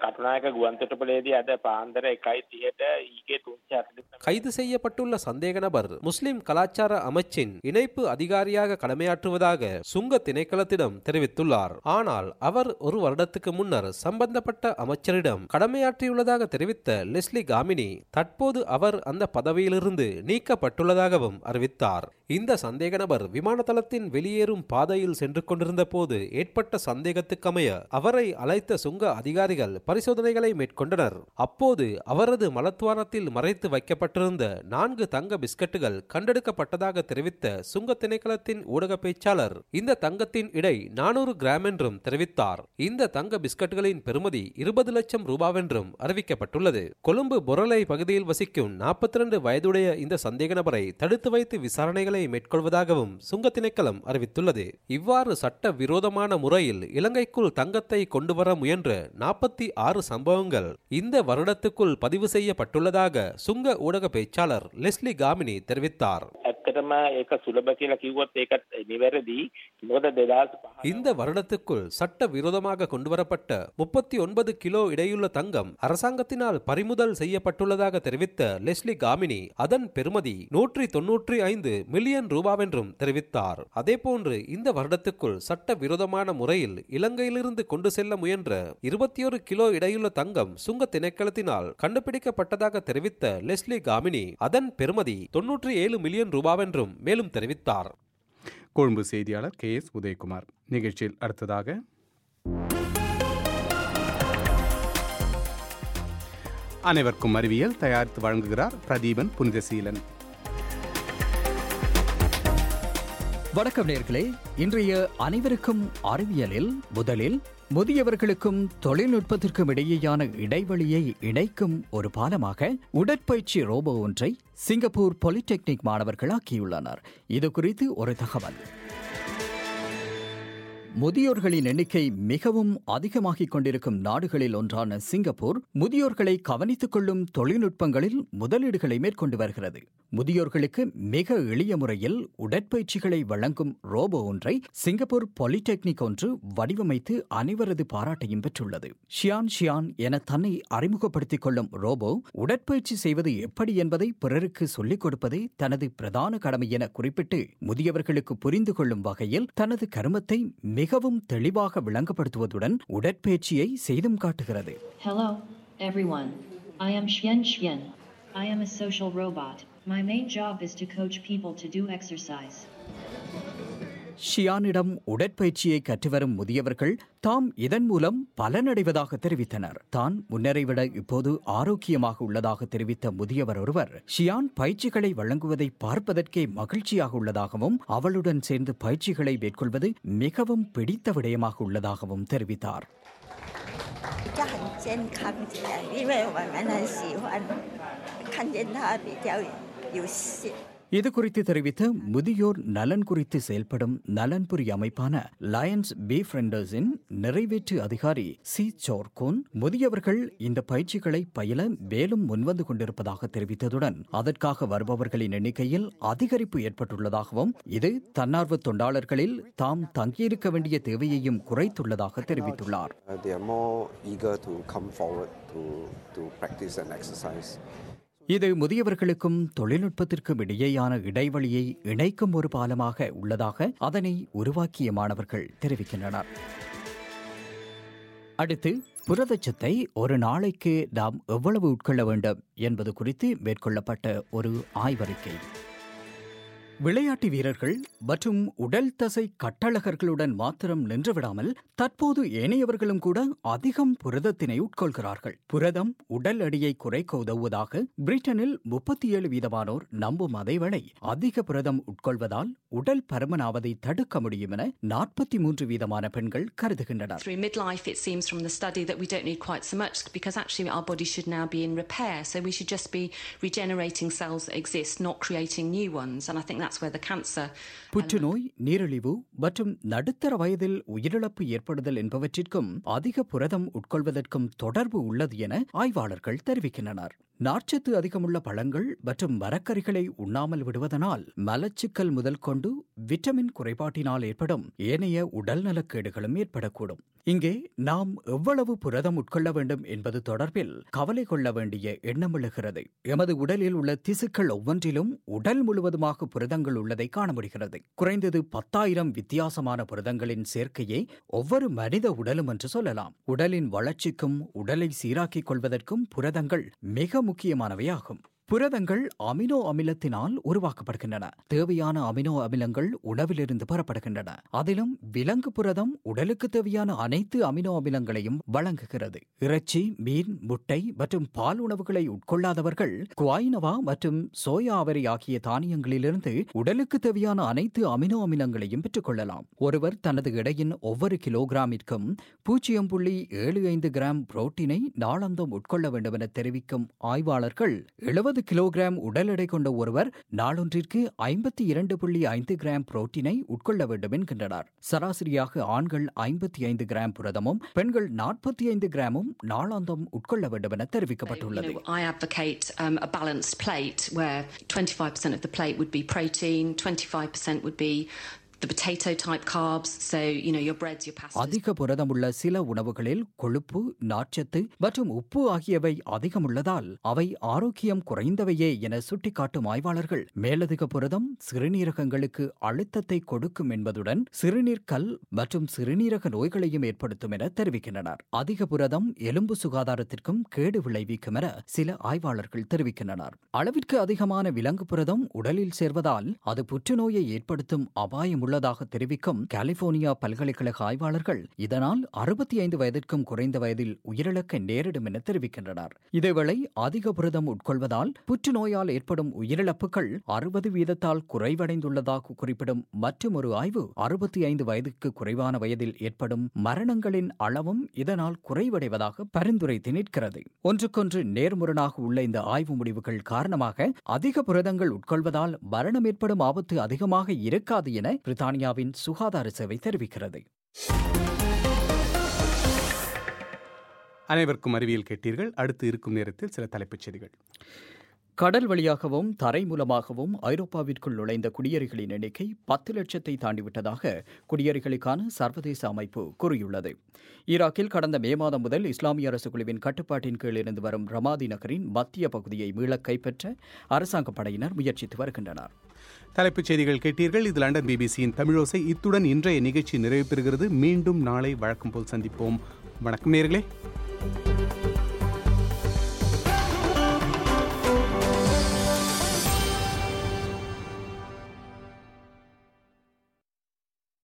கைது செய்யப்பட்டுள்ள சந்தேக நபர் முஸ்லிம் கலாச்சார அமைச்சின் இணைப்பு அதிகாரியாக கடமையாற்றுவதாக சுங்க திணைக்களத்திடம் தெரிவித்துள்ளார். ஆனால் அவர் ஒரு வருடத்துக்கு முன்னர் சம்பந்தப்பட்ட அமைச்சரிடம் கடமையாற்றியுள்ளதாக தெரிவித்த லெஸ்லி காமினி தற்போது அவர் அந்த பதவியிலிருந்து நீக்கப்பட்டுள்ளதாகவும் அறிவித்தார். இந்த சந்தேக நபர் விமான தளத்தின் வெளியேறும் பாதையில் சென்று கொண்டிருந்த போது ஏற்பட்ட சந்தேகத்துக்கமைய அவரை அழைத்த சுங்க அதிகாரிகள் பரிசோதனைகளை மேற்கொண்டனர். அப்போது அவரது மலத்துவாரத்தில் மறைத்து வைக்கப்பட்டிருந்த நான்கு தங்க பிஸ்கட்டுகள் கண்டெடுக்கப்பட்டதாக தெரிவித்த சுங்க திணைக்களத்தின் ஊடக பேச்சாளர் இந்த தங்கத்தின் இடை நானூறு கிராம் என்றும் தெரிவித்தார். இந்த தங்க பிஸ்கட்டுகளின் பெறுமதி இருபது லட்சம் ரூபாவென்றும் அறிவிக்கப்பட்டுள்ளது. கொழும்பு பொரலை பகுதியில் வசிக்கும் நாற்பத்தி இரண்டு வயதுடைய இந்த சந்தேக நபரை தடுத்து வைத்து விசாரணைகளை மேற்கொள்வதாகவும் சுங்க திணைக்களம் அறிவித்துள்ளது. இவ்வாறு சட்ட விரோதமான முறையில் இலங்கைக்குள் தங்கத்தை கொண்டு வர முயன்ற நாற்பத்தி ஆறு சம்பவங்கள் இந்த வருடத்துக்குள் பதிவு செய்யப்பட்டுள்ளதாக சுங்க ஊடக பேச்சாளர் லெஸ்லி காமினி தெரிவித்தார். இந்த வருடத்துக்குள் சட்ட விரோதமாக கொண்டுவரப்பட்ட முப்பத்தி ஒன்பது கிலோ இடையுள்ள தங்கம் அரசாங்கத்தினால் பறிமுதல் செய்யப்பட்டுள்ளதாக தெரிவித்த லெஸ்லி காமினி அதன் பெறுமதி நூற்றி தொன்னூற்றி ஐந்து மில்லியன் ரூபாவென்றும் தெரிவித்தார். அதேபோன்று இந்த வருடத்துக்குள் சட்ட விரோதமான முறையில் இலங்கையிலிருந்து கொண்டு செல்ல முயன்ற இருபத்தி ஒரு கிலோ இடையுள்ள தங்கம் சுங்க திணைக்களத்தினால் கண்டுபிடிக்கப்பட்டதாக தெரிவித்த லெஸ்லி காமினி அதன் பெறுமதி தொன்னூற்றி ஏழு மில்லியன் ரூபாவென்றும் மேலும் தெரிவித்தார். கொழும்பு செய்தியாளர் கே எஸ் உதயகுமார். நிகழ்ச்சியில் அடுத்ததாக அனைவருக்கும் அறிவியல் தயாரித்து வழங்குகிறார் பிரதீபன் புனிதசீலன். வணக்கம் நேயர்களே, இன்றைய அனைவருக்கும் அறிவியலில் முதலில் முதியவர்களுக்கும் தொழில்நுட்பத்திற்கும் இடையேயான இடைவெளியை இணைக்கும் ஒரு பாலமாக உடற்பயிற்சி ரோபோ ஒன்றை சிங்கப்பூர் பாலிடெக்னிக் மாணவர்கள் ஆக்கியுள்ளனர். இது குறித்து ஒரு தகவல். முதியோர்களின் எண்ணிக்கை மிகவும் அதிகமாகிக் கொண்டிருக்கும் நாடுகளில் ஒன்றான சிங்கப்பூர் முதியோர்களை கவனித்துக் கொள்ளும் தொழில்நுட்பங்களில் முதலீடுகளை மேற்கொண்டு வருகிறது. முதியோர்களுக்கு மிக எளிய முறையில் உடற்பயிற்சிகளை வழங்கும் ரோபோ ஒன்றை சிங்கப்பூர் பாலிடெக்னிக் ஒன்று வடிவமைத்து அனைவரது பாராட்டையும் பெற்றுள்ளது. ஷியான் ஷியான் என தன்னை அறிமுகப்படுத்திக் கொள்ளும் ரோபோ உடற்பயிற்சி செய்வது எப்படி என்பதை பிறருக்கு சொல்லிக் கொடுப்பதே தனது பிரதான கடமை என குறிப்பிட்டு முதியவர்களுக்கு புரிந்து கொள்ளும் வகையில் தனது கருமத்தை மிகவும் தெளிவாக விளங்கப்படுத்துவதுடன் உடற்பயிற்சியை செய்தும் காட்டுகிறது. Hello, everyone. I am Xian Xian. I am a social robot. My main job is to coach people to do exercise. ஷியானிடம் உடற்பயிற்சியை கற்றுவரும் முதியவர்கள் தாம் இதன் மூலம் பலனடைவதாக தெரிவித்தனர். தான் முன்னரை விட இப்போது ஆரோக்கியமாக உள்ளதாக தெரிவித்த முதியவர் ஒருவர் ஷியான் பயிற்சிகளை வழங்குவதை பார்ப்பதற்கே மகிழ்ச்சியாக உள்ளதாகவும் அவளுடன் சேர்ந்து பயிற்சிகளை மேற்கொள்வது மிகவும் பிடித்த விடயமாக உள்ளதாகவும் தெரிவித்தார். இது குறித்து தெரிவித்த முதியோர் நலன் குறித்து செயல்படும் நலன்புரி அமைப்பான லயன்ஸ் பி ஃப்ரெண்டர்ஸின் நிறைவேற்று அதிகாரி சி சோர்கோன் முதியவர்கள் இந்த பயிற்சிகளை பயில மேலும் முன்வந்து கொண்டிருப்பதாக தெரிவித்ததுடன் அதற்காக வருபவர்களின் எண்ணிக்கையில் அதிகரிப்பு ஏற்பட்டுள்ளதாகவும் இது தன்னார்வ தொண்டாளர்களில் தாம் தங்கியிருக்க வேண்டிய தேவையையும் குறைத்துள்ளதாக தெரிவித்துள்ளார். இது முதியவர்களுக்கும் தொழில்நுட்பத்திற்கும் இடையேயான இடைவெளியை இணைக்கும் ஒரு பாலமாக உள்ளதாக அதனை உருவாக்கிய மாணவர்கள் தெரிவிக்கின்றனர். அடுத்து புரதச்சத்தை ஒரு நாளைக்கு நாம் எவ்வளவு உட்கொள்ள வேண்டும் என்பது குறித்து மேற்கொள்ளப்பட்ட ஒரு ஆய்வறிக்கை. விளையாட்டு வீரர்கள் மற்றும் உடல் தசை கட்டழகர்களுடன் மாத்திரம் நின்றுவிடாமல் தற்போது ஏனையவர்களும் கூட அதிகம் புரதத்தினை உட்கொள்கிறார்கள். புரதம் உடல் எடையை குறைக்க உதவுவதாக பிரிட்டனில் முப்பத்தி ஏழு வீதமானோர் நம்பும் அதேவேளை அதிக புரதம் உட்கொள்வதால் உடல் பருமனாவதை தடுக்க முடியும் என நாற்பத்தி மூன்று வீதமான பெண்கள் கருதுகின்றனர். Through midlife, it seems from the study that we don't need quite so much because actually our body should now be in repair, so we should just be regenerating cells that exist, not creating new ones, and I think that's where the cancer. புற்றுநோய், நீரிழிவு மற்றும் நடுத்தர வயதில் உயிரிழப்பு ஏற்படுதல் என்பவற்றிற்கும் அதிக புரதம் உட்கொள்வதற்கும் தொடர்பு உள்ளது என ஆய்வாளர்கள் தெரிவிக்கின்றனர். நார்ச்சத்து அதிகமுள்ள பழங்கள் மற்றும் மரக்கறிகளை உண்ணாமல் விடுவதனால் மலச்சிக்கல் முதல் கொண்டு விட்டமின் குறைபாட்டினால் ஏற்படும் ஏனைய உடல் நலக்கேடுகளும் ஏற்படக்கூடும். இங்கே நாம் எவ்வளவு புரதம் உட்கொள்ள வேண்டும் என்பது தொடர்பில் கவலை கொள்ள வேண்டிய எண்ணம் எழுகிறது. எமது உடலில் உள்ள திசுக்கள் ஒவ்வொன்றிலும் உடல் முழுவதுமாக புரதங்கள் உள்ளதை காண முடிகிறது. குறைந்தது பத்தாயிரம் வித்தியாசமான புரதங்களின் சேர்க்கையே ஒவ்வொரு மனித உடலும் என்று சொல்லலாம். உடலின் வளர்ச்சிக்கும் உடலை சீராக்கிக் கொள்வதற்கும் புரதங்கள் மிக முக்கியமானவையாகும். புரதங்கள் அமினோ அமிலத்தினால் உருவாக்கப்படுகின்றன. தேவையான அமினோ அமிலங்கள் உணவிலிருந்து பெறப்படுகின்றன. அதிலும் விலங்கு புரதம் உடலுக்கு தேவையான அனைத்து அமினோ அமிலங்களையும் வழங்குகிறது. இறைச்சி, மீன், முட்டை மற்றும் பால் உணவுகளை உட்கொள்ளாதவர்கள் குவாயினவா மற்றும் சோயா அவரை ஆகிய தானியங்களிலிருந்து உடலுக்கு தேவையான அனைத்து அமினோ அமிலங்களையும் பெற்றுக் கொள்ளலாம். ஒருவர் தனது எடையின் ஒவ்வொரு கிலோகிராமிற்கும் பூஜ்ஜியம் புள்ளி ஏழு ஐந்து கிராம் புரோட்டீனை நாளாந்தம் உட்கொள்ள வேண்டும் என தெரிவிக்கும் ஆய்வாளர்கள் எழுபது கிலோகிராம் உடல் எடை கொண்ட ஒருவர் நாளொன்றிற்கு ஐம்பத்தி இரண்டு புள்ளி ஐந்து கிராம் புரோட்டீனை உட்கொள்ள வேண்டும் என்கின்றனர். சராசரியாக ஆண்கள் ஐம்பத்தி ஐந்து கிராம் புரதமும் பெண்கள் நாற்பத்தி ஐந்து கிராமும் நாளாந்தம் உட்கொள்ள வேண்டும் என தெரிவிக்கப்பட்டுள்ளது. I advocate um, a balanced plate where twenty-five percent of the plate would be protein, twenty-five percent would be the potato type carbs, so you know your breads, your pastas. அதிக புரதமுள்ள சில உணவுகளில் கொழுப்பு, நார்ச்சத்து மற்றும் உப்பு ஆகியவை அதிகம் உள்ளதால் அவை ஆரோக்கியம் குறைந்தவையே என சுட்டிக்காட்டும் ஆய்வாளர்கள் மேலதிக புரதம் சிறுநீரகங்களுக்கு அழுத்தத்தை கொடுக்கும் என்பதுடன் சிறுநீர் கல் மற்றும் சிறுநீரக நோய்களையும் ஏற்படுத்தும் என தெரிவிக்கின்றனர். அதிக புரதம் எலும்பு சுகாதாரத்திற்கும் கேடு விளைவிக்கும் என சில ஆய்வாளர்கள் தெரிவிக்கின்றனர். அளவிற்கு அதிகமான விலங்கு புரதம் உடலில் சேர்வதால் அது புற்றுநோயை ஏற்படுத்தும் அபாயம் உள்ளதாக தெரிவிக்கும் கலிபோர்னியா பல்கலைக்கழக ஆய்வாளர்கள் இதனால் அறுபத்தி ஐந்து வயதிற்கும் குறைந்த வயதில் உயிரிழக்க நேரிடும் என தெரிவிக்கின்றனர். இதேவேளை அதிக புரதம் உட்கொள்வதால் புற்றுநோயால் ஏற்படும் உயிரிழப்புகள் அறுபது வீதத்தால் குறைவடைந்துள்ளதாக குறிப்பிடும் மற்றொரு ஆய்வு அறுபத்தி ஐந்து வயதுக்கு குறைவான வயதில் ஏற்படும் மரணங்களின் அளவும் இதனால் குறைவடைவதாக பரிந்துரைத்து நிற்கிறது. ஒன்றுக்கொன்று நேர்முரணாக உள்ள இந்த ஆய்வு முடிவுகள் காரணமாக அதிக புரதங்கள் உட்கொள்வதால் மரணம் ஏற்படும் ஆபத்து அதிகமாக இருக்காது என பிரித்தானியாவின் சுகாதார சேவை தெரிவிக்கிறது. அனைவருக்கும் அறிவியல் கேட்டீர்கள். அடுத்து இருக்கும் நேரத்தில் சில தலைப்புச் செய்திகள். கடல் வழியாகவும் தரை மூலமாகவும் ஐரோப்பாவிற்குள் நுழைந்த குடியேறிகளின் எண்ணிக்கை பத்து லட்சத்தை தாண்டிவிட்டதாக குடியேறிகளுக்கான சர்வதேச அமைப்பு கூறியுள்ளது. ஈராக்கில் கடந்த மே மாதம் முதல் இஸ்லாமிய அரசு குழுவின் கட்டுப்பாட்டின் கீழ் இருந்து வரும் ரமாதி நகரின் மத்திய பகுதியை மீள கைப்பற்ற அரசாங்க படையினர் முயற்சித்து வருகின்றனர். தலைப்புச் செய்திகள் கேட்டீர்கள். இது லண்டன் பிபிசியின் தமிழோசை. இத்துடன் இன்றைய நிகழ்ச்சி நிறைவு பெறுகிறது. மீண்டும் நாளை வழக்கம் போல் சந்திப்போம். வணக்கம் நேயர்களே.